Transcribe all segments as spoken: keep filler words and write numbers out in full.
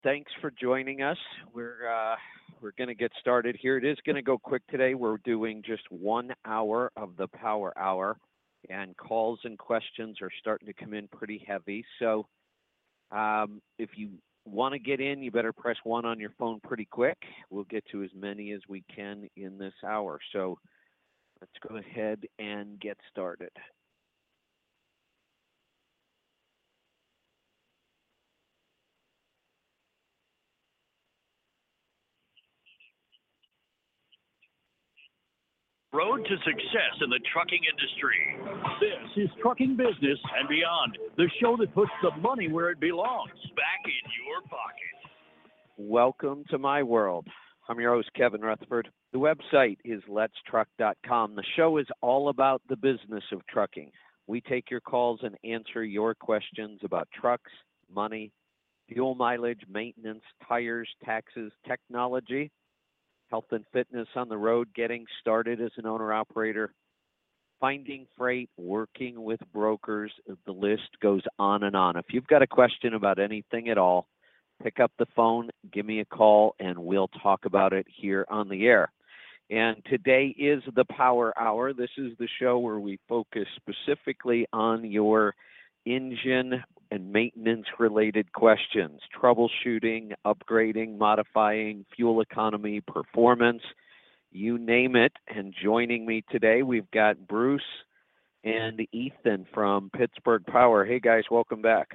Thanks for joining us. We're uh, we're going to get started here. It is going to go quick today. We're doing just one hour of the Power Hour, and calls and questions are starting to come in pretty heavy. So um, if you want to get in, you better press one on your phone pretty quick. We'll get to as many as we can in this hour. So let's go ahead and get started. Road to success in the trucking industry. This is Trucking Business and Beyond, the show that puts the money where it belongs, back in your pocket. Welcome to my world. I'm your host, Kevin Rutherford. The website is lets truck dot com. The show is all about the business of trucking. We take your calls and answer your questions about trucks, money, fuel mileage, maintenance, tires, taxes, technology, health and fitness on the road, getting started as an owner-operator, finding freight, working with brokers. The list goes on and on. If you've got a question about anything at all, pick up the phone, give me a call, and we'll talk about it here on the air. And today is the Power Hour. This is the show where we focus specifically on your engine and maintenance-related questions, troubleshooting, upgrading, modifying, fuel economy, performance, you name it. And joining me today, we've got Bruce and Ethan from Pittsburgh Power. Hey, guys, welcome back.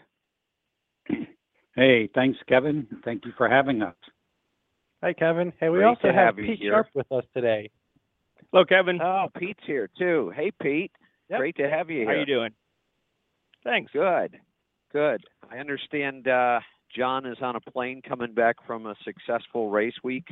Hey, thanks, Kevin. Thank you for having us. Hi, Kevin. Hey, we Great also to have have you Pete here. Sharp with us today. Hello, Kevin. Oh, Pete's here, too. Hey, Pete. Yep. Great to have you here. How you doing? Thanks. Good, good. I understand uh, John is on a plane coming back from a successful race week.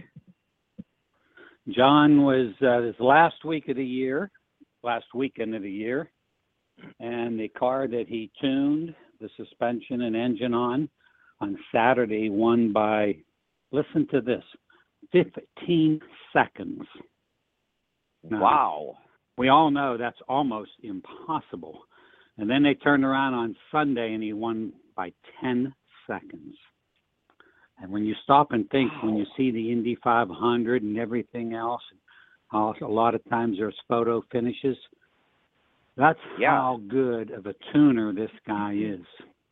John was uh, his last week of the year, last weekend of the year, and the car that he tuned the suspension and engine on on Saturday won by, listen to this, fifteen seconds. Now, Wow. we all know that's almost impossible. And then they turned around on Sunday and he won by ten seconds. And when you stop and think, Wow. when you see the Indy five hundred and everything else, how a lot of times there's photo finishes, that's Yeah. how good of a tuner this guy is.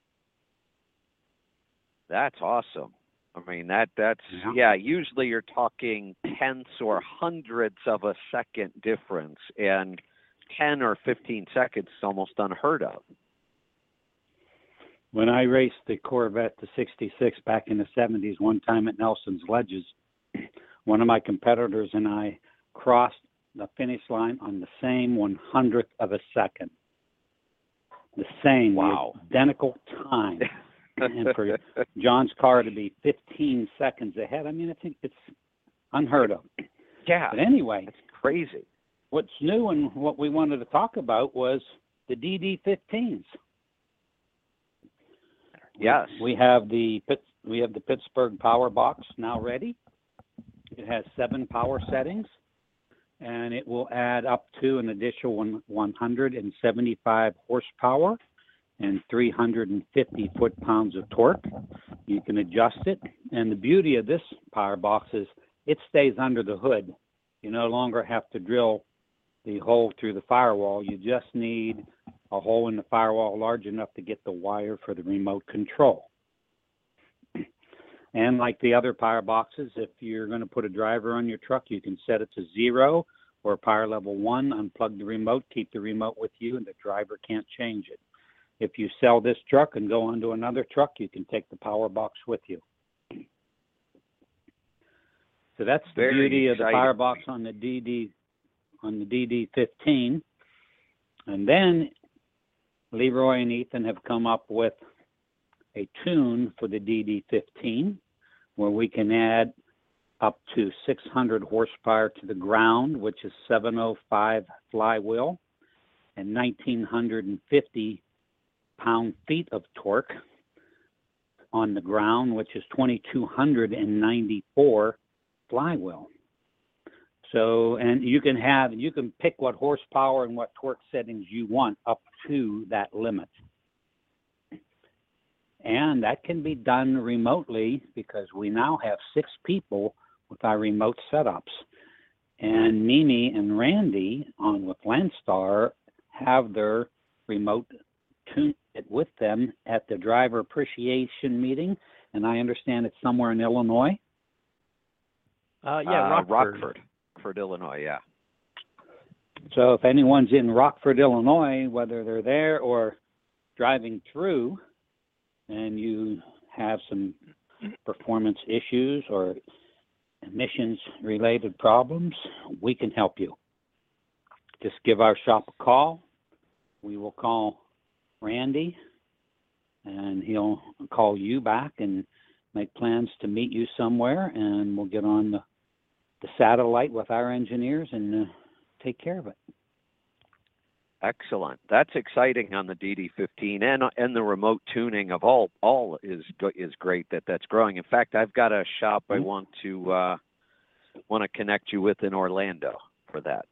That's awesome. I mean, that that's, Yeah. yeah, usually you're talking tenths or hundredths of a second difference, and ten or fifteen seconds is almost unheard of. When I raced the Corvette, the sixty-six, back in the seventies, one time at Nelson's Ledges, one of my competitors and I crossed the finish line on the same one hundredth of a second. The same, Wow. the identical time. And for John's car to be fifteen seconds ahead, I mean, I think it's unheard of. Yeah. But anyway, That's crazy. what's new and what we wanted to talk about was the D D fifteens. Yes. We have the Pitt, we have the Pittsburgh Power Box now ready. It has seven power settings, and it will add up to an additional one, one hundred seventy-five horsepower and three hundred fifty foot-pounds of torque. You can adjust it, and the beauty of this power box is it stays under the hood. You no longer have to drill the hole through the firewall. You just need a hole in the firewall large enough to get the wire for the remote control. And like the other power boxes, if you're going to put a driver on your truck, you can set it to zero or power level one, unplug the remote, keep the remote with you, and the driver can't change it. If you sell this truck and go onto another truck, you can take the power box with you. So that's the Very beauty of the exciting. power box on the D D on the D D fifteen. And then Leroy and Ethan have come up with a tune for the D D fifteen where we can add up to six hundred horsepower to the ground, which is seven oh five flywheel, and nineteen fifty pound-feet of torque on the ground, which is twenty-two ninety-four flywheel. So, and you can have, you can pick what horsepower and what torque settings you want up to that limit. And that can be done remotely because we now have six people with our remote setups. And Mimi and Randy on with Landstar have their remote tune it with them at the driver appreciation meeting. And I understand it's somewhere in Illinois. Uh, yeah, Uh, Rockford. Rockford, Rockford, Illinois, yeah. So if anyone's in Rockford, Illinois, whether they're there or driving through, and you have some performance issues or emissions-related problems, we can help you. Just give our shop a call. We will call Randy, and he'll call you back and make plans to meet you somewhere, and we'll get on the, the satellite with our engineers and uh, take care of it. Excellent. That's exciting on the D D fifteen, and and the remote tuning of all all is is great that that's growing. In fact, I've got a shop I want to uh, want to connect you with in Orlando for that.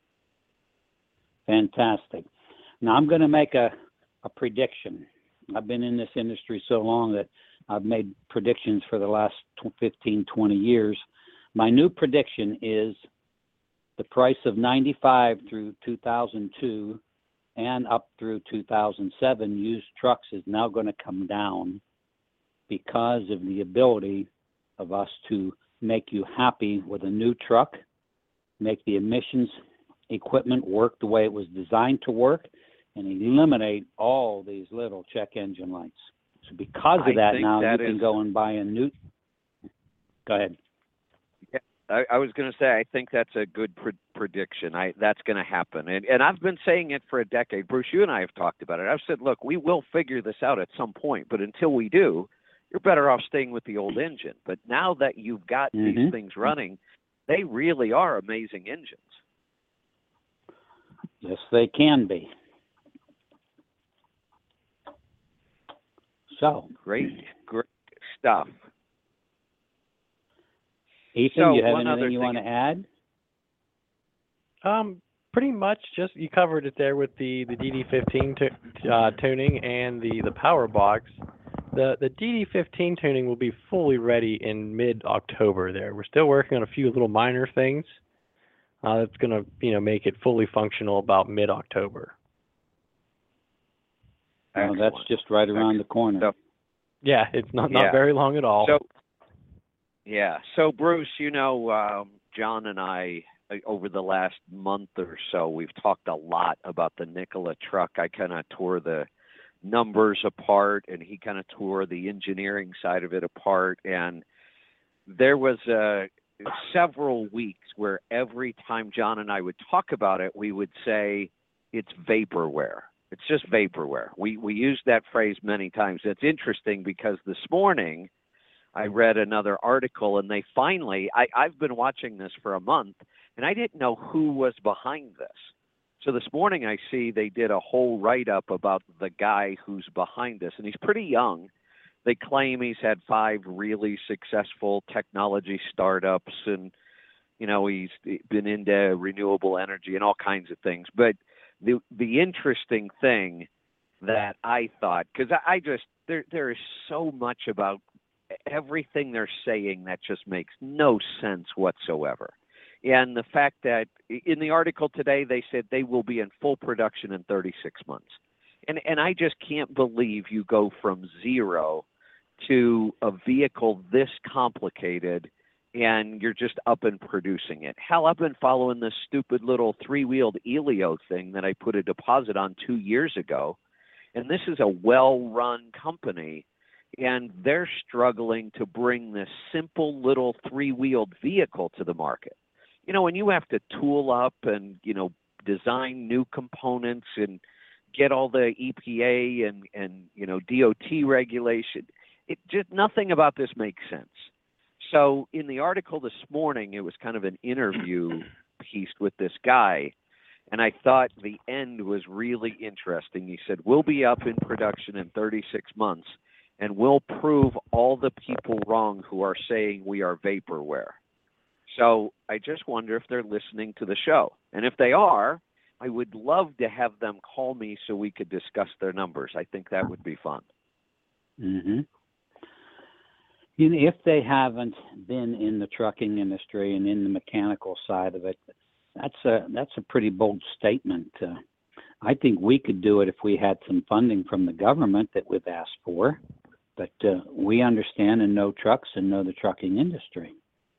Fantastic. Now I'm going to make a, a prediction. I've been in this industry so long that I've made predictions for the last fifteen, twenty years. My new prediction is the price of ninety-five through two thousand two and up through two thousand seven used trucks is now going to come down because of the ability of us to make you happy with a new truck, make the emissions equipment work the way it was designed to work, and eliminate all these little check engine lights. So because of I that, think now that you can is- go and buy a new. Go ahead. I, I was going to say, I think that's a good pre- prediction. I that's going to happen, and and I've been saying it for a decade. Bruce, you and I have talked about it. I've said, look, we will figure this out at some point, but until we do, you're better off staying with the old engine. But now that you've got Mhm. these things running, they really are amazing engines. Yes, they can be. So, Great, great stuff. Ethan, So, you have one other anything you thing- want to add? Um, pretty much just you covered it there with the the D D fifteen tu- uh, tuning and the the power box. The the D D fifteen tuning will be fully ready in mid October. There, we're still working on a few little minor things. Uh, that's gonna you know make it fully functional about mid October. Well, that's Excellent. just right around the corner. So- Yeah, it's not Yeah. not very long at all. So, yeah. So, Bruce, you know, um, John and I, uh, over the last month or so, we've talked a lot about the Nikola truck. I kind of tore the numbers apart, and he kind of tore the engineering side of it apart. And there was uh, several weeks where every time John and I would talk about it, we would say it's vaporware. It's just vaporware. We we used that phrase many times. It's interesting because this morning I read another article, and they finally, I, I've been watching this for a month, and I didn't know who was behind this. So this morning I see they did a whole write-up about the guy who's behind this, and he's pretty young. They claim he's had five really successful technology startups, and, you know, he's been into renewable energy and all kinds of things. But the the interesting thing that I thought, because I, I just, there there is so much about everything they're saying that just makes no sense whatsoever. And the fact that in the article today, they said they will be in full production in thirty-six months. And, and I just can't believe you go from zero to a vehicle this complicated and you're just up and producing it. Hell, I've been following this stupid little three-wheeled Elio thing that I put a deposit on two years ago. And this is a well-run company, and they're struggling to bring this simple little three-wheeled vehicle to the market. You know, when you have to tool up and, you know, design new components and get all the E P A and, and you know, D O T regulation, it just, nothing about this makes sense. So in the article this morning, it was kind of an interview piece with this guy, and I thought the end was really interesting. He said, we'll be up in production in thirty-six months, and we'll prove all the people wrong who are saying we are vaporware. So I just wonder if they're listening to the show. And if they are, I would love to have them call me so we could discuss their numbers. I think that would be fun. Mm-hmm. You know, if they haven't been in the trucking industry and in the mechanical side of it, that's a that's a pretty bold statement. Uh, I think we could do it if we had some funding from the government that we've asked for, but uh, we understand and know trucks and know the trucking industry.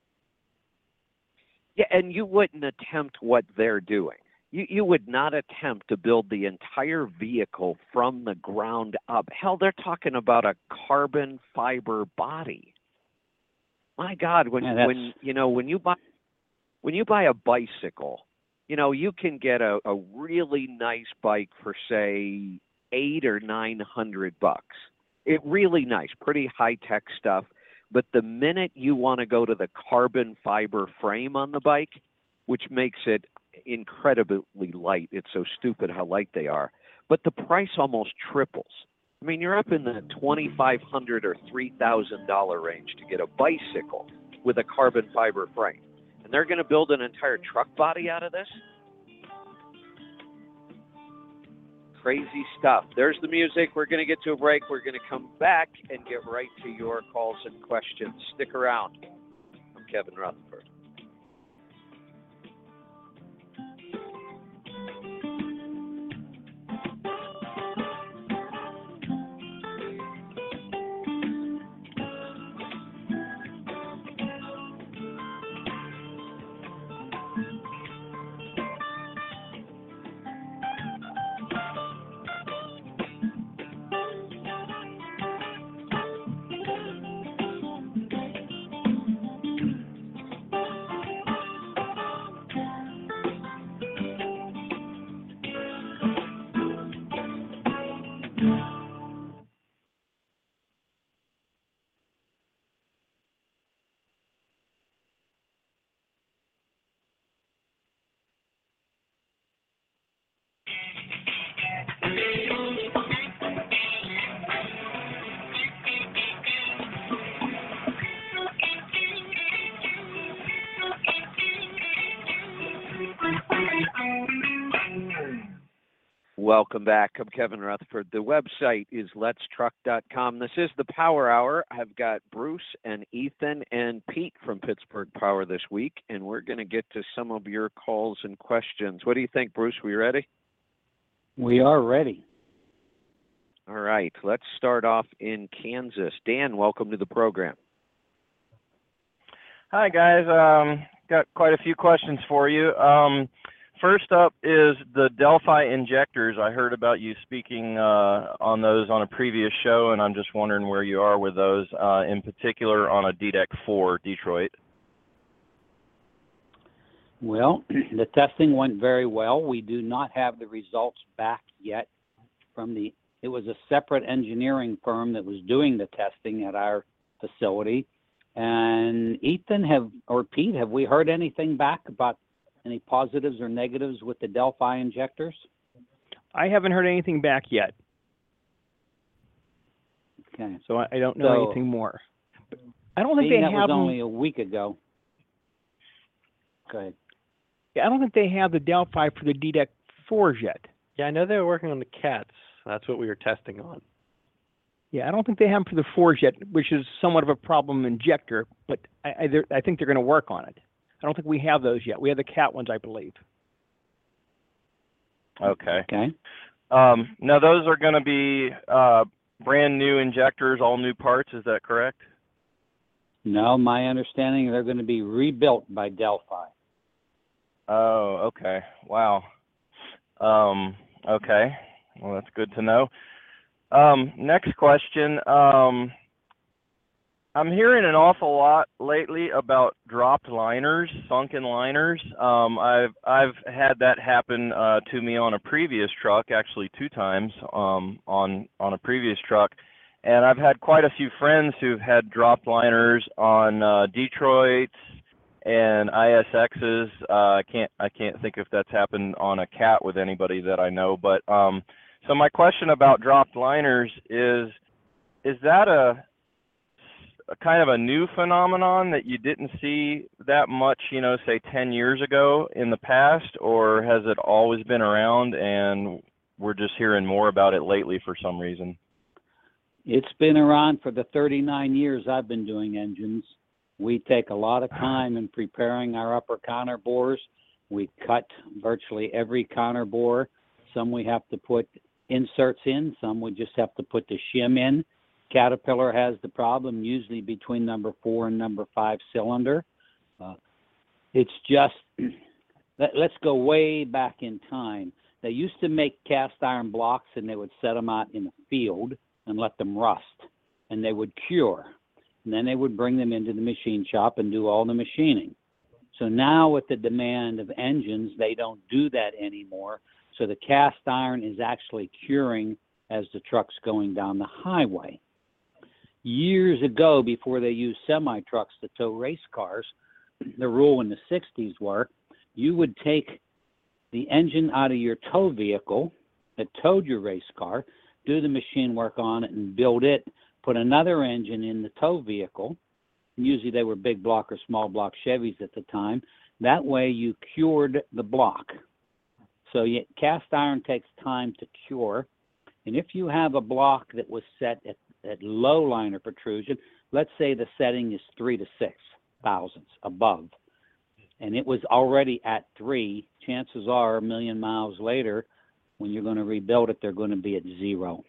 Yeah, and you wouldn't attempt what they're doing. You you would not attempt to build the entire vehicle from the ground up. Hell, they're talking about a carbon fiber body. My God, when Yeah, that's- when you know when you buy when you buy a bicycle, you know you can get a, a really nice bike for say eight or nine hundred bucks. It really nice, pretty high tech stuff. But the minute you want to go to the carbon fiber frame on the bike, which makes it incredibly light, it's so stupid how light they are, but the price almost triples. I mean, you're up in the twenty-five hundred dollars or three thousand dollars range to get a bicycle with a carbon fiber frame. And they're going to build an entire truck body out of this? Crazy stuff. There's the music. We're going to get to a break. We're going to come back and get right to your calls and questions. Stick around. I'm Kevin Rutherford. Welcome back. I'm Kevin Rutherford. The website is lets truck dot com. This is the Power Hour. I've got Bruce and Ethan and Pete from Pittsburgh Power this week, and we're going to get to some of your calls and questions. What do you think, Bruce? We ready? We are ready. All right. Let's start off in Kansas. Dan, welcome to the program. Hi, guys. Um, got quite a few questions for you. Um, First up is the Delphi injectors. I heard about you speaking uh, on those on a previous show, and I'm just wondering where you are with those, uh, in particular on a D DEC four Detroit. Well, the testing went very well. We do not have the results back yet from the, it was a separate engineering firm that was doing the testing at our facility. And Ethan have, or Pete, have we heard anything back about any positives or negatives with the Delphi injectors? I haven't heard anything back yet. Okay. So I, I don't know So, anything more. But I don't think Being they that have was them, only a week ago. Go ahead. I don't think they have the Delphi for the D DEC fours yet. Yeah, I know they were working on the cats. That's what we were testing on. Yeah, I don't think they have them for the fours yet, which is somewhat of a problem injector, but I, I, they're- I think they're going to work on it. I don't think we have those yet. We have the cat ones, I believe. Okay. Okay. Um, now, those are going to be uh, brand new injectors, all new parts. Is that correct? No, my understanding they're going to be rebuilt by Delphi. Oh, okay. Wow. Um, okay. Well, that's good to know. Um, next question. Um, I'm hearing an awful lot lately about dropped liners, sunken liners. Um, I've I've had that happen uh, to me on a previous truck, actually two times um, on on a previous truck, and I've had quite a few friends who've had dropped liners on uh, Detroits and I S Xs. Uh, I can't I can't think if that's happened on a cat with anybody that I know. But um, so my question about dropped liners is, is that a a kind of a new phenomenon that you didn't see that much, you know, say ten years ago in the past, or has it always been around and we're just hearing more about it lately for some reason? It's been around for the thirty-nine years I've been doing engines. We take a lot of time in preparing our upper counter bores. We cut virtually every counter bore. Some we have to put inserts in, some we just have to put the shim in. Caterpillar has the problem usually between number four and number five cylinder. Uh, it's just, let, let's go way back in time. They used to make cast iron blocks and they would set them out in the field and let them rust, and they would cure. And then they would bring them into the machine shop and do all the machining. So now with the demand of engines, they don't do that anymore. So the cast iron is actually curing as the truck's going down the highway. Years ago, before they used semi-trucks to tow race cars, the rule in the sixties were you would take the engine out of your tow vehicle that towed your race car, do the machine work on it and build it, put another engine in the tow vehicle. Usually they were big block or small block Chevys at the time. That way you cured the block. So you, cast iron takes time to cure. And if you have a block that was set at, at low liner protrusion, let's say the setting is three to six thousandths above, and it was already at three, chances are a million miles later, when you're going to rebuild it, they're going to be at zero.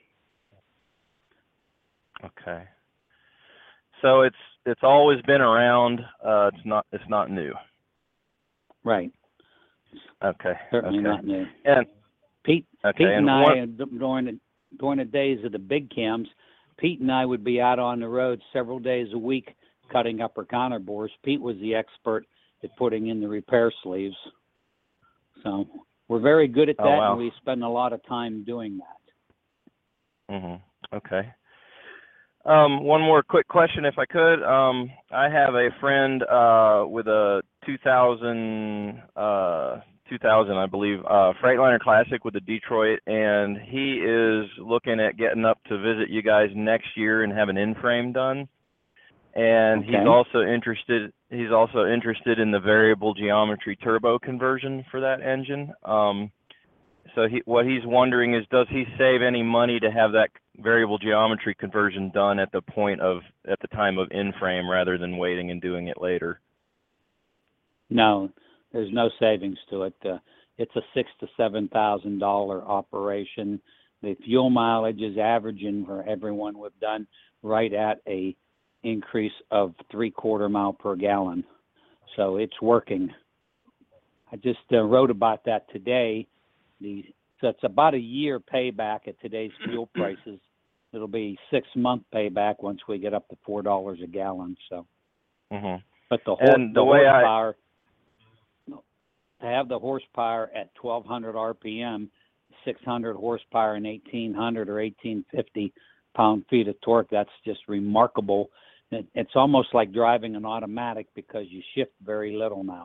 Okay. So it's it's always been around. Uh, it's not it's not new. Right. Okay. Certainly okay. not new. And Pete, okay, Pete and, and I, one, during the, during the days of the big cams, Pete and I would be out on the road several days a week cutting upper counter bores. Pete was the expert at putting in the repair sleeves. So we're very good at that, oh, wow. and we spend a lot of time doing that. Mm-hmm. Okay. Um, one more quick question, if I could. Um, I have a friend uh, with a two thousand, uh, two thousand, I believe, uh, Freightliner Classic with the Detroit, and he is looking at getting up to visit you guys next year and have an in-frame done. And Okay. he's also interested. He's also interested in the variable geometry turbo conversion for that engine. Um, so he, what he's wondering is, does he save any money to have that variable geometry conversion done at the point of at the time of in-frame rather than waiting and doing it later? No, there's no savings to it. Uh, it's a six to seven thousand dollar operation. The fuel mileage is averaging for everyone we've done right at a increase of three quarter mile per gallon. So it's working. I just uh, wrote about that today. The, so it's about a year payback at today's fuel prices. It'll be six month payback once we get up to four dollars a gallon. So, mm-hmm. but the, hor- and the, the way horsepower I... to have the horsepower at twelve hundred R P M, six hundred horsepower and eighteen hundred or eighteen fifty pound feet of torque, that's just remarkable. It, it's almost like driving an automatic because you shift very little now.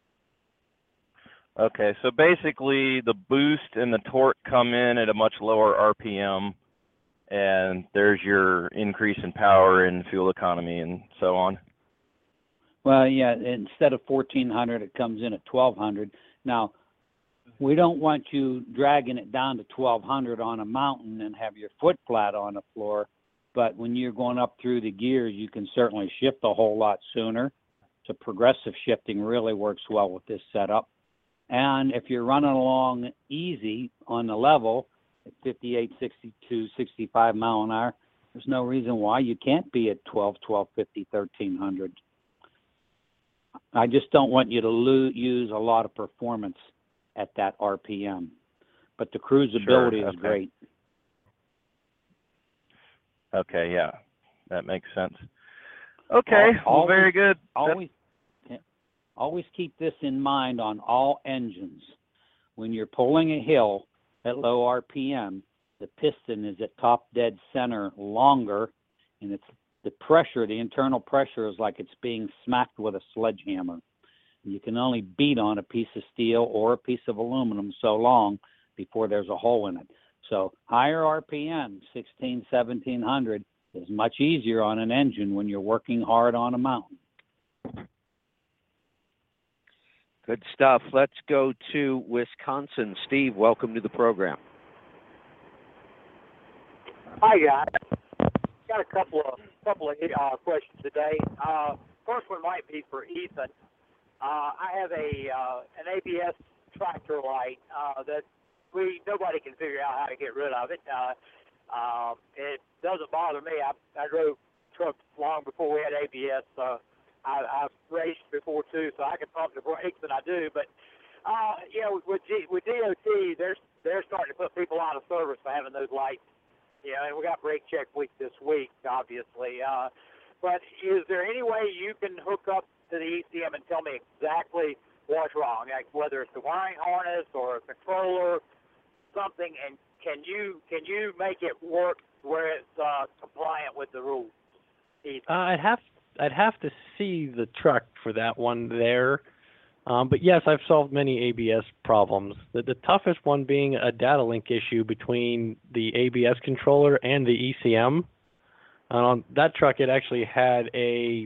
Okay, so basically the boost and the torque come in at a much lower R P M, and there's your increase in power and fuel economy and so on. Well, yeah, instead of fourteen hundred, it comes in at twelve hundred. Now, we don't want you dragging it down to twelve hundred on a mountain and have your foot flat on the floor, but when you're going up through the gears, you can certainly shift a whole lot sooner. So progressive shifting really works well with this setup. And if you're running along easy on the level at fifty-eight, sixty-two, sixty-five mile an hour, there's no reason why you can't be at twelve, twelve fifty, thirteen hundred. I just don't want you to lose, use a lot of performance at that R P M. But the cruisability Sure, is okay. great. Okay, yeah, that makes sense. Okay, Al- well, very always- good. Always, always keep this in mind on all engines. When you're pulling a hill at low R P M, the piston is at top dead center longer, and it's the pressure, the internal pressure is like it's being smacked with a sledgehammer. You can only beat on a piece of steel or a piece of aluminum so long before there's a hole in it. So higher R P M, sixteen, seventeen hundred, is much easier on an engine when you're working hard on a mountain. Good stuff. Let's go to Wisconsin. Steve, welcome to the program. Hi, guys. got a couple of couple of uh, questions today. Uh, first one might be for Ethan. Uh, I have a uh, an A B S tractor light uh, that we nobody can figure out how to get rid of it. Uh, uh, it doesn't bother me. I, I drove trucks long before we had A B S. Uh, I, I've raced before too, so I can pump the brakes, and I do. But uh, you know, with G, with D O T, they're they're starting to put people out of service for having those lights. You know, and we got brake check week this week, obviously. Uh, but is there any way you can hook up to the E C M and tell me exactly what's wrong, like whether it's the wiring harness or a controller, something, and can you can you make it work where it's uh, compliant with the rules? Uh, I'd have I'd have to see the truck for that one there. Um, but yes, I've solved many A B S problems. The, the toughest one being a data link issue between the A B S controller and the E C M. Uh, on that truck, it actually had a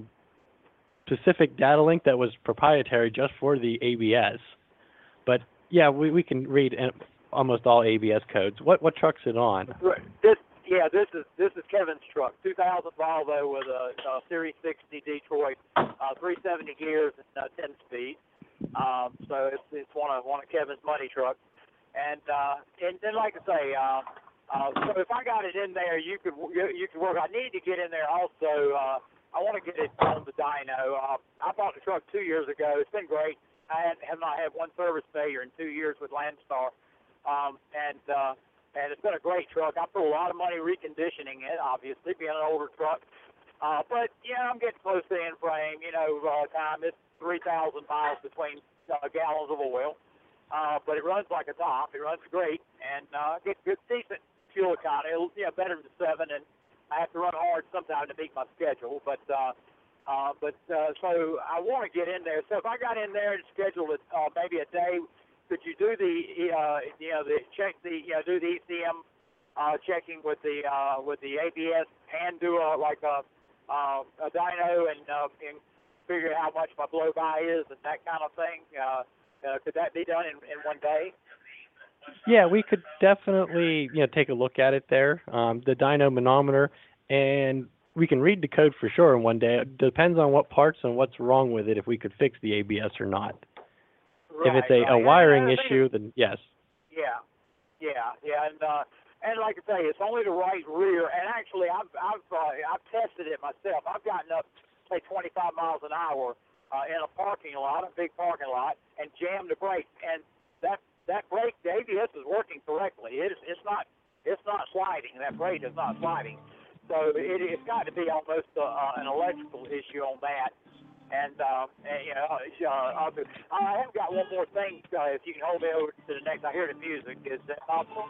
specific data link that was proprietary just for the A B S. But yeah, we, we can read almost all A B S codes. What what truck's it on? This yeah, this is this is Kevin's truck, two thousand Volvo with a, a Series sixty Detroit, uh, three seventy gears and uh, ten speed. Um, so it's it's one of one of Kevin's money trucks, and uh, and then like I say, uh, uh, so if I got it in there, you could you, you could work. I need to get in there also. Uh, I want to get it on the dyno. Uh, I bought the truck two years ago. It's been great. I had, have not had one service failure in two years with Landstar, um, and uh, and it's been a great truck. I put a lot of money reconditioning it, obviously being an older truck. Uh, but yeah, I'm getting close to the end frame. You know, uh, time it's three thousand miles between uh, gallons of oil. Uh, but it runs like a top. It runs great, and uh, gets good, decent fuel economy. You know, better than seven, and I have to run hard sometimes to meet my schedule. But uh, uh, but uh, so I want to get in there. So if I got in there and scheduled it uh, maybe a day, could you do the uh, you know the check the you know do the E C M uh, checking with the uh, with the A B S and do a like a Uh, a dyno and, uh, and figure out how much my blow by is and that kind of thing. Uh, uh, could that be done in, in one day? Yeah, we could definitely you know take a look at it there. Um, the dyno manometer, and we can read the code for sure in one day. It depends on what parts and what's wrong with it if we could fix the A B S or not. Right, if it's a, right. a wiring and, and issue, then yes. Yeah, yeah, yeah, and uh, and like I say, it's only the right rear. And actually, I've I've uh, I've tested it myself. I've gotten up say twenty-five miles an hour uh, in a parking lot, a big parking lot, and jammed the brake. And that that brake, the A B S is working correctly. It is it's not it's not sliding. That brake is not sliding. So it, it's got to be almost uh, uh, an electrical issue on that. And, uh, and you know, uh, I'll do, I have got one more thing. Uh, if you can hold me over to the next, I hear the music. Is that possible?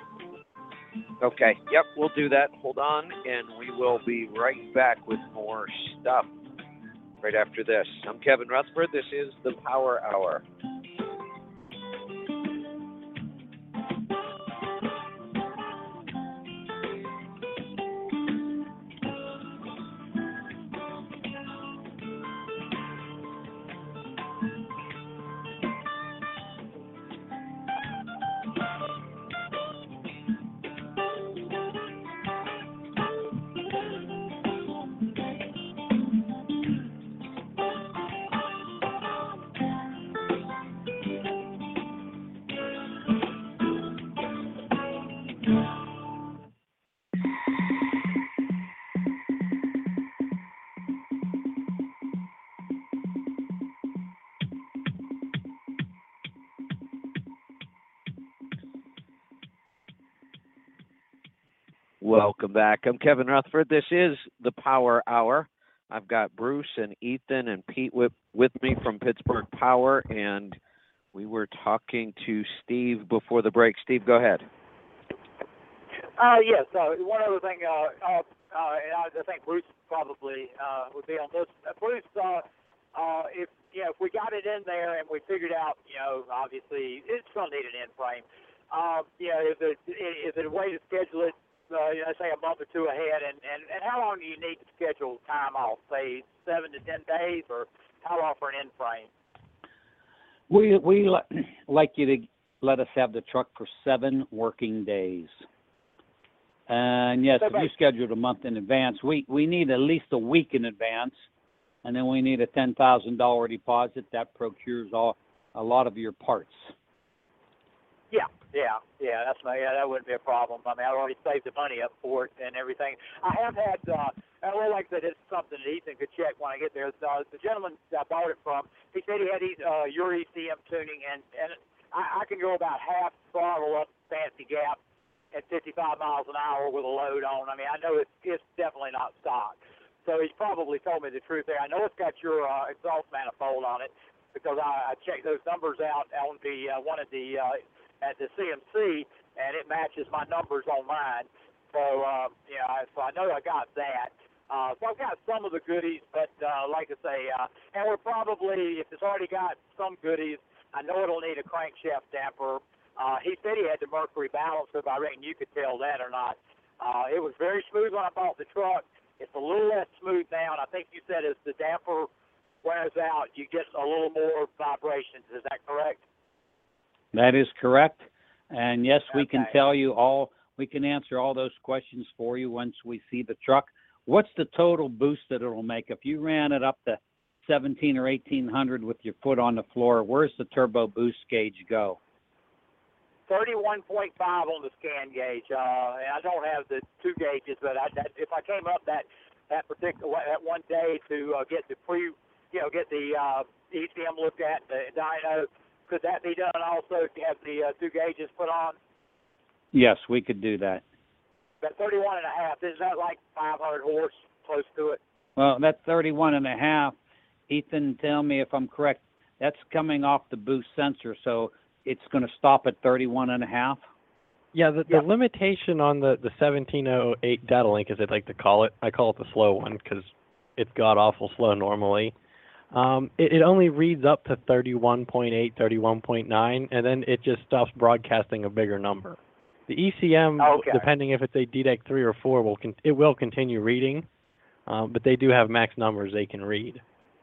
Okay. Yep, we'll do that. Hold on, and we will be right back with more stuff right after this. I'm Kevin Rutherford. This is the Power Hour. Welcome back. I'm Kevin Rutherford. This is the Power Hour. I've got Bruce and Ethan and Pete with, with me from Pittsburgh Power, and we were talking to Steve before the break. Steve, go ahead. Uh, yes. Uh, one other thing, uh, uh, uh, and I, I think Bruce probably uh, would be on this. Uh, Bruce, uh, uh, if you know, if we got it in there and we figured out, you know, obviously it's going to need an end frame. Uh, you know, is it is it a way to schedule it? Uh, you know, say a month or two ahead, and, and, and how long do you need to schedule time off? Say seven to ten days, or how long for an end frame? We we li- like you to let us have the truck for seven working days. And yes, So if you basi- scheduled a month in advance, we, we need at least a week in advance, and then we need a ten thousand dollars deposit. That procures all a lot of your parts. Yeah, yeah, yeah. That's my yeah. That wouldn't be a problem. I mean, I already saved the money up for it and everything. I have had. Uh, I would like to say it's something that Ethan could check when I get there. Uh, the gentleman I bought it from, he said he had these, uh, your E C M tuning, and and I, I can go about half throttle up Fancy Gap at fifty-five miles an hour with a load on. I mean, I know it's it's definitely not stock. So he's probably told me the truth there. I know it's got your uh, exhaust manifold on it because I, I checked those numbers out on the uh, one of the. Uh, at the C M C, and it matches my numbers on mine. So, uh, yeah, I- so I know I got that. Uh, so I've got some of the goodies, but uh, like I say, uh, and we're probably, if it's already got some goodies, I know it'll need a crankshaft damper. Uh, he said he had the mercury balancer, but I reckon you could tell that or not. Uh, it was very smooth when I bought the truck. It's a little less smooth now, and I think you said as the damper wears out, you get a little more vibrations. Is that correct? That is correct. And yes, we can Okay. tell you all, we can answer all those questions for you once we see the truck. What's the total boost that it'll make? If you ran it up to seventeen or eighteen hundred with your foot on the floor, where's the turbo boost gauge go? thirty-one point five on the scan gauge. Uh, and I don't have the two gauges, but I, that, if I came up that that particular that one day to uh, get the pre, you know, get the uh, E C M looked at, the dyno, could that be done also to have the uh, two gauges put on? Yes, we could do that. That thirty-one and a half, is that like five hundred horse, close to it? Well, that thirty-one and a half, Ethan, tell me if I'm correct, that's coming off the boost sensor, so it's going to stop at thirty-one and a half? Yeah, the, Yeah. the limitation on the, the seventeen oh eight data link, as I'd like to call it, I call it the slow one because it's god-awful slow normally. Um, it, it only reads up to thirty-one point eight, thirty-one point nine, and then it just stops broadcasting a bigger number. The E C M, Okay. depending if it's a D D E C three or four, will con- it will continue reading, um, but they do have max numbers they can read.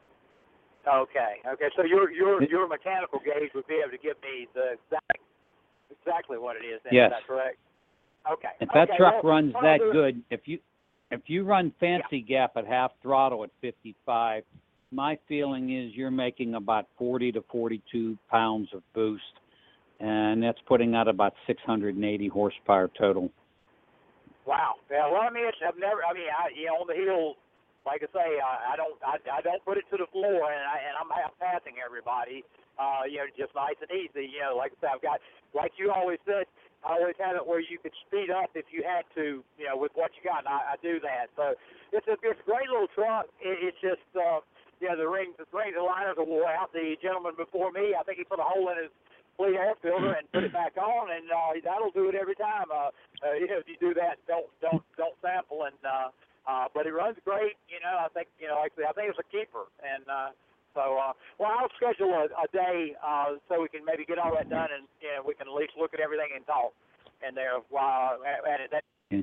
Okay, okay. So your your your mechanical gauge would be able to give me the exact exactly what it is. Then, Yes. Is that correct? Okay. If that okay, truck well, runs what I'll that do- good, if you if you run Fancy Gap at half throttle at fifty-five, my feeling is you're making about forty to forty-two pounds of boost, and that's putting out about six hundred eighty horsepower total. Wow. Yeah. Well, I mean, it's, I've never. I mean, I you know, on the hills, like I say, I, I don't I, I don't put it to the floor, and I and I'm half passing everybody. Uh, you know, just nice and easy. You know, like I said, I've got like you always said. I always have it where you could speed up if you had to, you know, with what you got, and I, I do that. So it's a it's a great little truck. It, it's just, uh, you know, the rings, the rings, the liners are wore out. The gentleman before me, I think he put a hole in his fleet air filter and put it back on, and uh, that'll do it every time. Uh, uh, you know, if you do that, don't don't don't sample. And uh, uh, but it runs great. You know, I think you know, actually, I think it's a keeper. And uh, so, uh, well, I'll schedule a, a day uh, so we can maybe get all that done, and you know, we can at least look at everything and talk. And there, while uh, at it, that,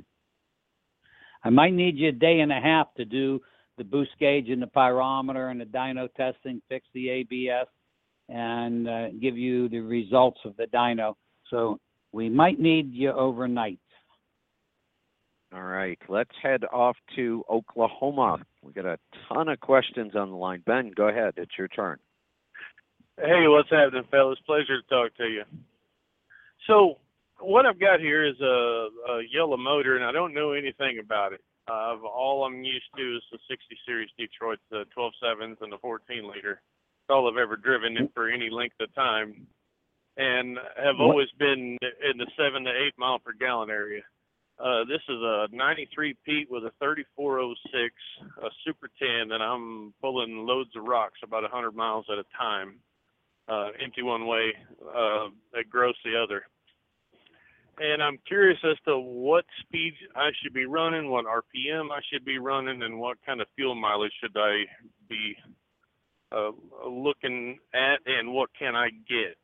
I might need you a day and a half to do the boost gauge and the pyrometer and the dyno testing, fix the A B S, and uh, give you the results of the dyno. So we might need you overnight. All right, let's head off to Oklahoma. We got a ton of questions on the line. Ben, go ahead. It's your turn. Hey, what's happening, fellas? Pleasure to talk to you. So, what I've got here is a, a yellow motor, and I don't know anything about it. Uh, all I'm used to is the sixty series Detroit, the twelve sevens and the fourteen liter. That's all I've ever driven it for any length of time, and have What- always been in the seven to eight mile per gallon area. Uh, this is a ninety-three Pete with a thirty-four oh six, a Super ten, and I'm pulling loads of rocks about one hundred miles at a time, uh, empty one way, uh, at gross the other. And I'm curious as to what speed I should be running, what R P M I should be running, and what kind of fuel mileage should I be uh, looking at, and what can I get?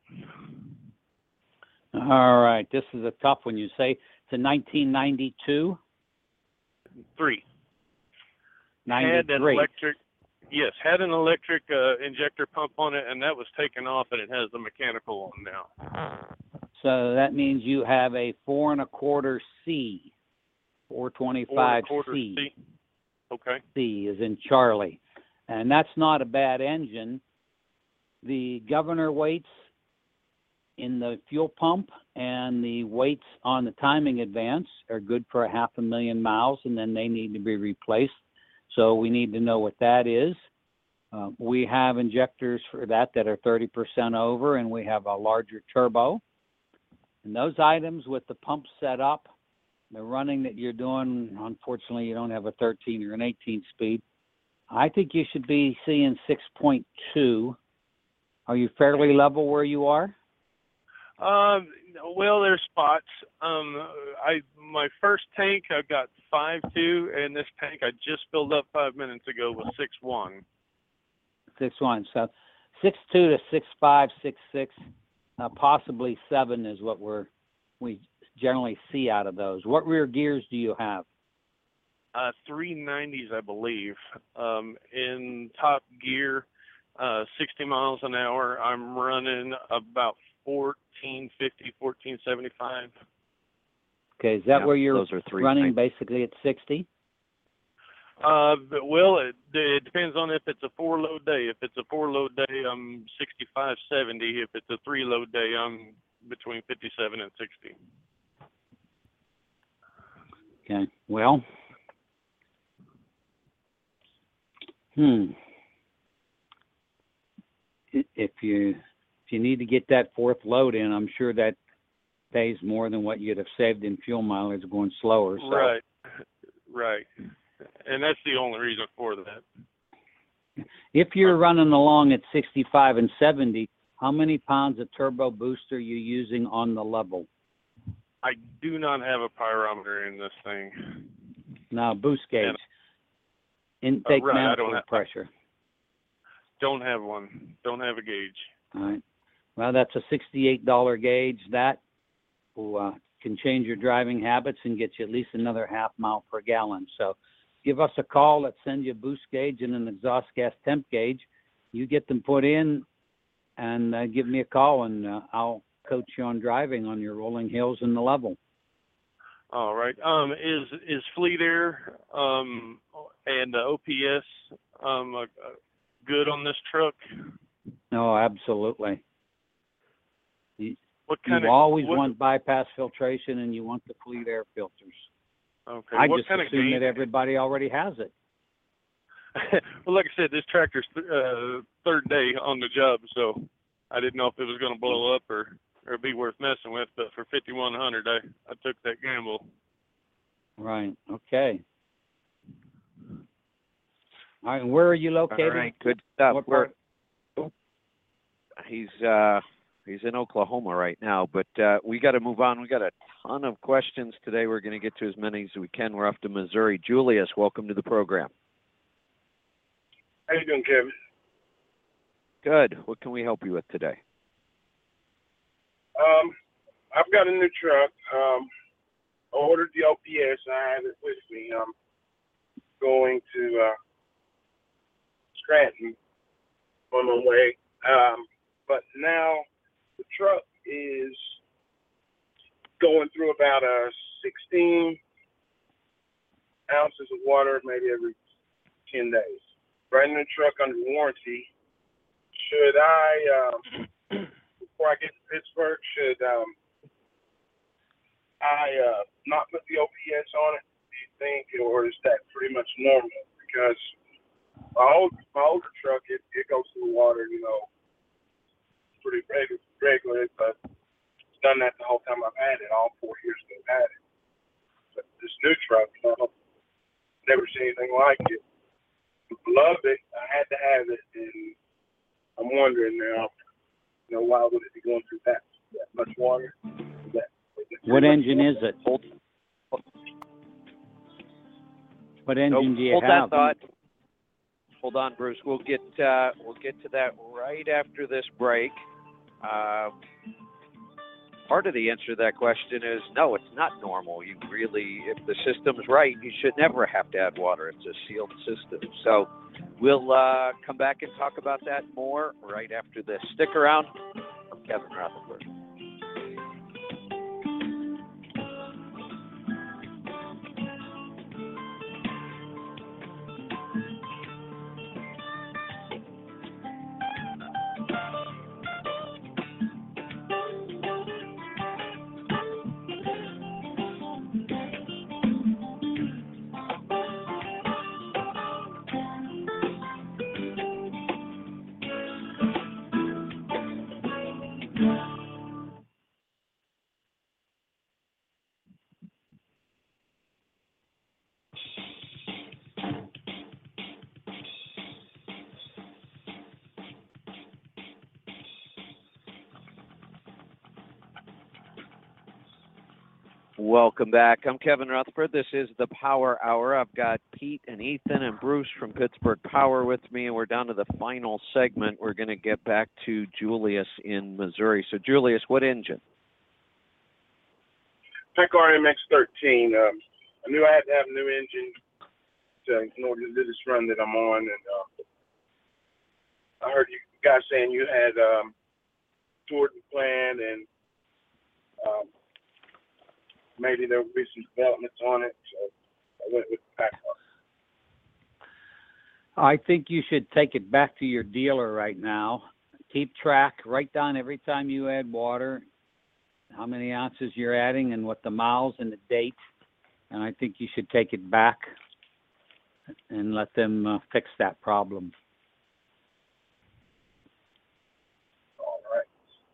All right, this is a tough one. You say it's a nineteen ninety-two? Three. Had an ninety-three. electric, yes, had an electric uh, injector pump on it, and that was taken off, and it has the mechanical on now. So that means you have a four and a quarter C. four Four and a twenty-five quarter C. C. Okay. C is in Charlie. And that's not a bad engine. The governor weights in the fuel pump and the weights on the timing advance are good for a half a million miles, and then they need to be replaced. So we need to know what that is. Uh, we have injectors for that that are thirty percent over, and we have a larger turbo. And those items with the pump set up, the running that you're doing, unfortunately, you don't have a thirteen or an eighteen speed. I think you should be seeing six point two. Are you fairly level where you are? Um, well, there's spots. Um, I my first tank I got five two, and this tank I just filled up five minutes ago was six one. Six one. So six two to six five, six six, uh, possibly seven is what we're we generally see out of those. What rear gears do you have? Uh, three nineties, I believe. Um, in top gear, uh, sixty miles an hour. I'm running about fourteen fifty, fourteen seventy-five. Okay, is that Yeah, where you're those are three running things. basically at sixty? Uh, but, well, it, it depends on if it's a four load day. If it's a four load day, I'm sixty-five, seventy. If it's a three load day, I'm between fifty-seven and sixty. Okay, well, hmm. I- If you if you need to get that fourth load in, I'm sure that pays more than what you'd have saved in fuel mileage going slower. So. Right, right. And that's the only reason for that. If you're running along at sixty-five and seventy, how many pounds of turbo boost are you using on the level? I do not have a pyrometer in this thing. Now, boost gauge, And- intake Uh, right, I manifold don't have- pressure. Don't have one. Don't have a gauge. All right. Well, that's a sixty-eight dollar gauge. That will, uh, can change your driving habits and get you at least another half mile per gallon. So give us a call. Let's send you a boost gauge and an exhaust gas temp gauge. You get them put in and uh, give me a call, and uh, I'll coach you on driving on your rolling hills and the level. All right. Um, is is Fleet Air um, and uh, O P S um, uh, uh, good on this truck? No, absolutely. You, What kind you of always what, want bypass filtration, and you want the Fleet Air filters. Okay. I what just kind assume of that everybody already has it. Well, like I said, this tractor's th- uh, third day on the job, so I didn't know if it was going to blow up or or be worth messing with. But for fifty-one hundred, I I took that gamble. Right. Okay. All right. And where are you located? All right, good stuff. What We're, part? he's uh, he's in Oklahoma right now, but uh, we got to move on. We got a ton of questions today. We're going to get to as many as we can. We're off to Missouri. Julius, welcome to the program. How you doing, Kevin? Good. What can we help you with today? Um, I've got a new truck. Um, ordered the O P S. I have it with me. I'm going to uh, Scranton on my way. Um, but now the truck is going through about uh, sixteen ounces of water maybe every ten days. Brand new truck under warranty. Should I, um, before I get to Pittsburgh, should um, I uh, not put the O P S on it, do you think, or is that pretty much normal? Because my old my older truck, it, it goes through the water, you know, pretty regular, regular, but it's done that the whole time I've had it, all four years that I've had it. But this new truck, you know, never seen anything like it. Love it. I had to have it, and I'm wondering now, you know, why would it be going through that that much water? That, What engine is it? Hold, What engine nope, do you hold have? that thought. Hold on, Bruce. We'll get uh, we'll get to that right after this break. Uh, part of the answer to that question is no, it's not normal. You really, if the system's right, you should never have to add water. It's a sealed system. So we'll uh, come back and talk about that more right after this. Stick around. I'm Kevin Rutherford. Welcome back. I'm Kevin Rutherford. This is the Power Hour. I've got Pete and Ethan and Bruce from Pittsburgh Power with me, and we're down to the final segment. We're going to get back to Julius in Missouri. So, Julius, what engine? Packard M X thirteen. Um, I knew I had to have a new engine to, in order to do this run that I'm on, and uh, I heard you guys saying you had um, toured the plan, and um, maybe there will be some developments on it, so I went with Packard. I think you should take it back to your dealer right now. Keep track, write down every time you add water, how many ounces you're adding and what the miles and the date. And I think you should take it back and let them uh, fix that problem. All right.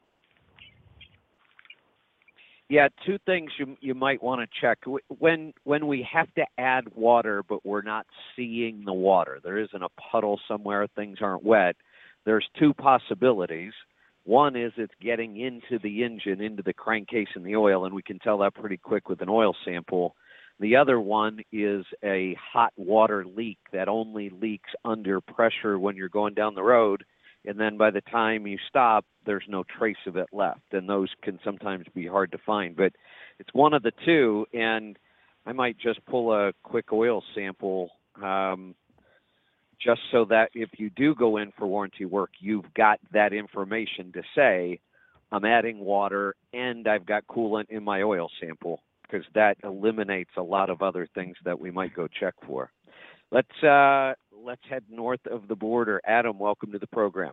Yeah, two things you you might want to check. When when we have to add water, but we're not seeing the water, there isn't a puddle somewhere, things aren't wet, there's two possibilities. One is it's getting into the engine, into the crankcase and the oil, and we can tell that pretty quick with an oil sample. The other one is a hot water leak that only leaks under pressure when you're going down the road, and then by the time you stop, there's no trace of it left, and those can sometimes be hard to find. But it's one of the two, and I might just pull a quick oil sample um, just so that if you do go in for warranty work, you've got that information to say, I'm adding water and I've got coolant in my oil sample, because that eliminates a lot of other things that we might go check for. Let's uh, let's head north of the border. Adam, welcome to the program.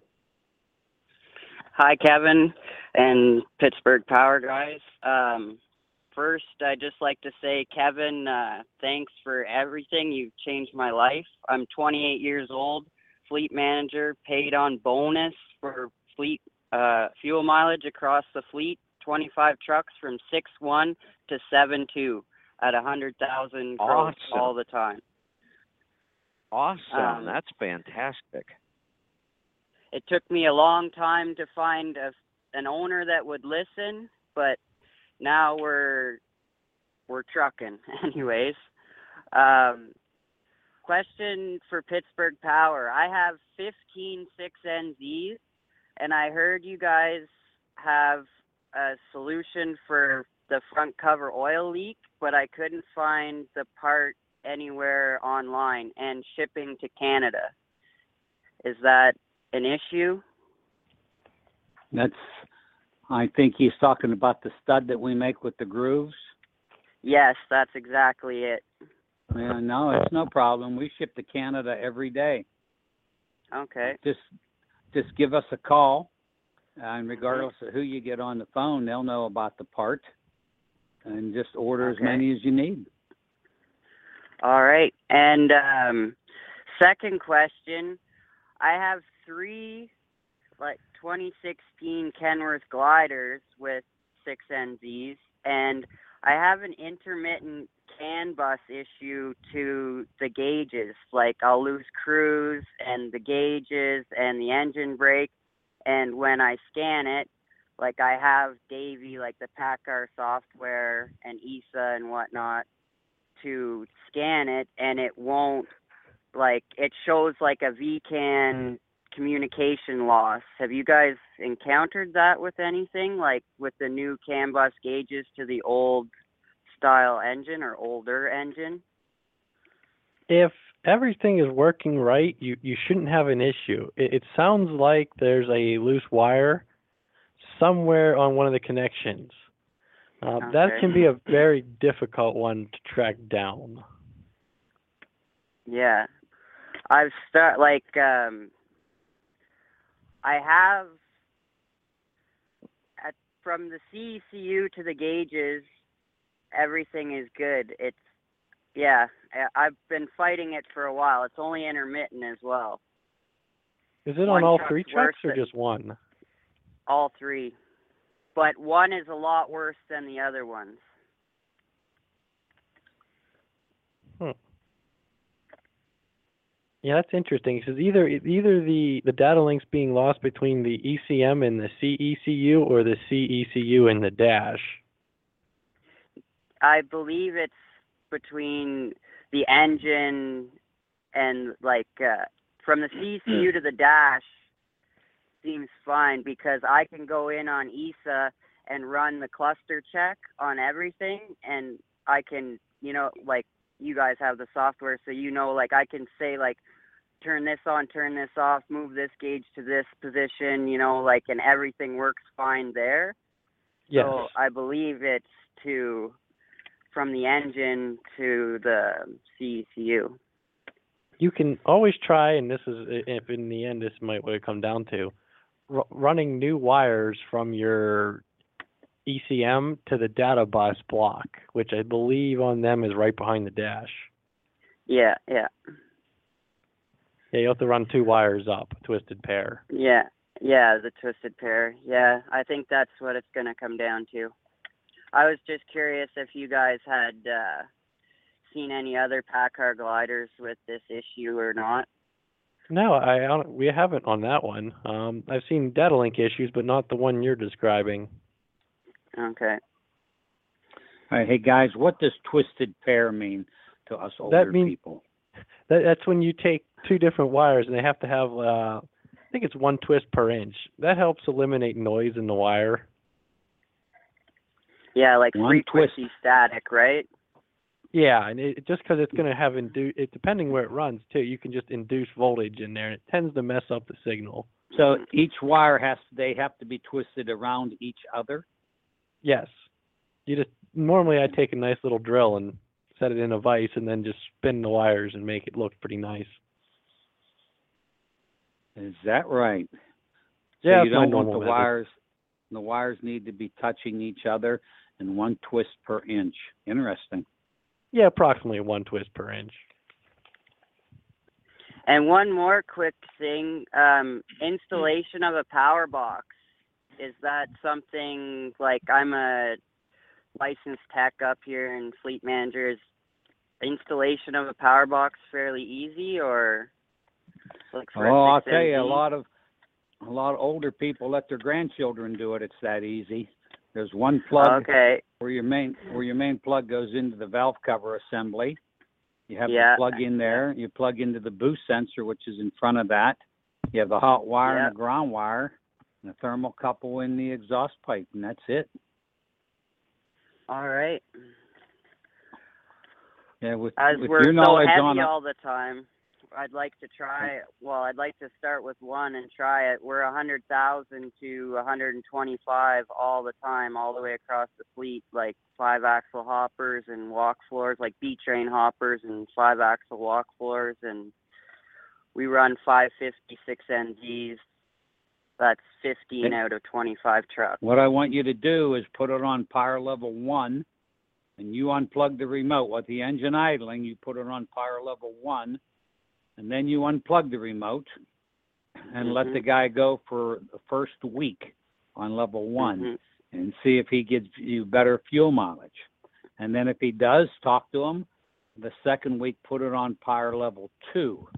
Hi, Kevin and Pittsburgh Power guys. Um, first, I'd just like to say, Kevin, uh, thanks for everything. You've changed my life. I'm twenty-eight years old, fleet manager, paid on bonus for fleet uh, fuel mileage across the fleet, twenty-five trucks from six one to seven two at one hundred thousand gross Awesome. all the time. Awesome. Um, That's fantastic. It took me a long time to find a, an owner that would listen, but now we're we're trucking anyways. Um, question for Pittsburgh Power. I have fifteen six N Zs, and I heard you guys have a solution for the front cover oil leak, but I couldn't find the part anywhere online and shipping to Canada. Is that an issue? That's, I think he's talking about the stud that we make with the grooves. Yes, that's exactly it. Yeah, no, it's no problem. We ship to Canada every day. Okay. Just, just give us a call, and regardless of who you get on the phone, they'll know about the part, and just order Okay. as many as you need. All right. And um, second question, I have three like twenty sixteen Kenworth gliders with six N Zs, and I have an intermittent CAN bus issue to the gauges. Like I'll lose cruise and the gauges and the engine brake, and when I scan it, like I have Davy, like the PACCAR software and E S A and whatnot, to scan it, and it won't, like, it shows like a V CAN communication loss. Have you guys encountered that with anything, like with the new CAN bus gauges to the old style engine or older engine? If everything is working right, you, you shouldn't have an issue. It, it sounds like there's a loose wire somewhere on one of the connections. Uh, Okay. That can be a very difficult one to track down. Yeah. I've start like um I have at from the C E C U to the gauges, everything is good. It's yeah, I- I've been fighting it for a while. It's only intermittent as well. Is it One on all truck's three worse trucks or than- just one? All three. But one is a lot worse than the other ones. Hmm. Yeah, that's interesting. Because either either the, the data links being lost between the E C M and the C E C U, or the C E C U and the dash. I believe it's between the engine and like uh, from the C C U to the dash seems fine because I can go in on E S A and run the cluster check on everything, and I can, you know, like you guys have the software, so you know, like I can say like turn this on, turn this off, move this gauge to this position, you know, like, and everything works fine there. Yes. So I believe it's to from the engine to the C C U. You can always try, and this is, if in the end this might what it come down to, r- running new wires from your E C M to the data bus block, which I believe on them is right behind the dash. Yeah, yeah. Yeah, you have to run two wires up, a twisted pair. Yeah, yeah, the twisted pair. Yeah, I think that's what it's going to come down to. I was just curious if you guys had uh, seen any other PACCAR gliders with this issue or not. No, I, I don't, we haven't on that one. Um, I've seen data link issues, but not the one you're describing. Okay. All right, hey guys, what does twisted pair mean to us older That means, people? That, that's when you take two different wires and they have to have, uh, I think it's one twist per inch. That helps eliminate noise in the wire. Yeah, like One twist. frequency static, right? Yeah, and it, just because it's going to have indu- it depending where it runs too, you can just induce voltage in there, and it tends to mess up the signal. So each wire has they have to be twisted around each other? Yes. You just normally I take a nice little drill and set it in a vise and then just spin the wires and make it look pretty nice. Is that right? Yeah, So you that's my don't want normal the method. wires the wires need to be touching each other and one twist per inch. Interesting. Yeah, approximately one twist per inch. And one more quick thing, um, installation of a power box. Is that something, like I'm a licensed tech up here in Fleet Manager, is installation of a power box fairly easy, or like for Oh, a I'll six tell you, a M D? lot of a lot of older people let their grandchildren do it. It's that easy. There's one plug Okay. where your main where your main plug goes into the valve cover assembly. You have Yeah. the plug in there. You plug into the boost sensor, which is in front of that. You have the hot wire Yeah. and the ground wire, and the thermocouple in the exhaust pipe, and that's it. All right. Yeah, with, As with we're your so knowledge heavy on it, all the time, I'd like to try. Well, I'd like to start with one and try it. We're a hundred thousand to a hundred and twenty-five all the time, all the way across the fleet, like five axle hoppers and walk floors, like B train hoppers and five axle walk floors, and we run five fifty six N Gs. That's fifteen out of twenty-five trucks. what I want you to do is put it on power level one, and you unplug the remote. With the engine idling, you put it on power level one, and then you unplug the remote and let Mhm. the guy go for the first week on level one Mhm. and see if he gives you better fuel mileage. And then if he does, talk to him. The second week, put it on power level two.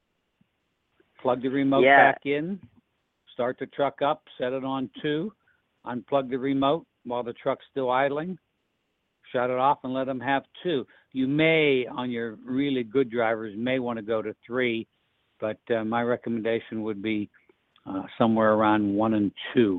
Plug the remote Yeah. back in, start the truck up, set it on two, unplug the remote while the truck's still idling, shut it off and let them have two. You may, on your really good drivers, may want to go to three, but uh, my recommendation would be uh, somewhere around one and two.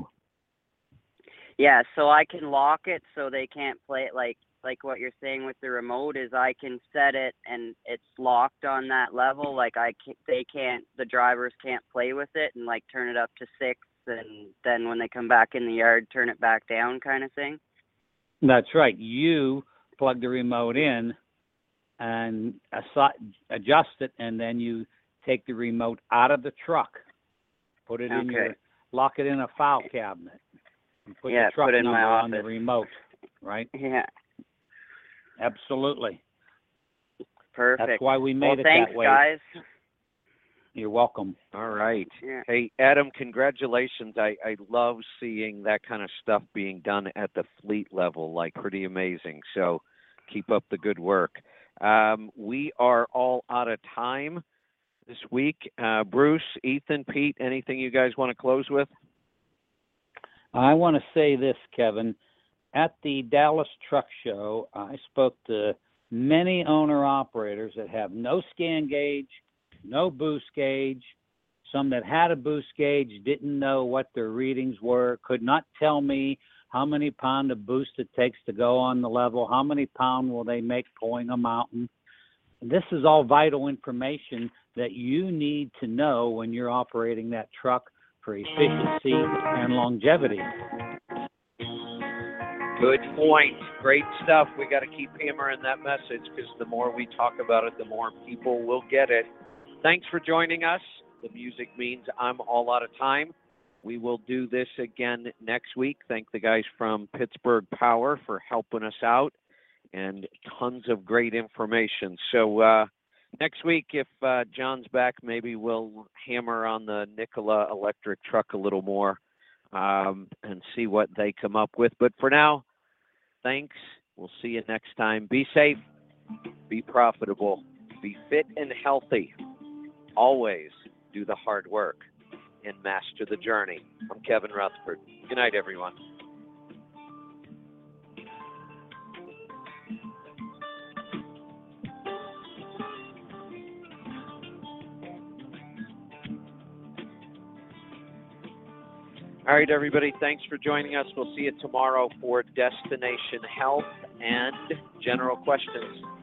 Yeah, so I can lock it so they can't play it, like like what you're saying with the remote is I can set it and it's locked on that level. Like I can, they can't, the drivers can't play with it and like turn it up to six, and then when they come back in the yard, turn it back down, kind of thing. That's right. You plug the remote in and assi- adjust it, and then you take the remote out of the truck, put it in Okay. your, lock it in a file cabinet, and put Yeah, the truck put it in number my on the office. remote, right? Yeah, Absolutely. perfect. That's why we made well, it thanks, that way. guys. You're welcome. All right. Yeah. Hey, Adam, congratulations. I, I love seeing that kind of stuff being done at the fleet level, like pretty amazing. So keep up the good work. Um, we are all out of time this week. Uh, Bruce, Ethan, Pete, anything you guys want to close with? I want to say this, Kevin. at the Dallas Truck Show, I spoke to many owner-operators that have no scan gauge, no boost gauge. Some that had a boost gauge didn't know what their readings were, could not tell me how many pound of boost it takes to go on the level, how many pound will they make pulling a mountain. This is all vital information that you need to know when you're operating that truck for efficiency and longevity. Good point. Great stuff. We got to keep hammering that message because the more we talk about it, the more people will get it. Thanks for joining us. The music means I'm all out of time. We will do this again next week. Thank the guys from Pittsburgh Power for helping us out and tons of great information. So uh, next week, if uh, John's back, maybe we'll hammer on the Nikola electric truck a little more um, and see what they come up with. But for now, thanks. We'll see you next time. Be safe, be profitable, be fit and healthy. Always do the hard work and master the journey. I'm Kevin Rutherford. Good night, everyone. All right, everybody, thanks for joining us. We'll see you tomorrow for Destination Health and General Questions.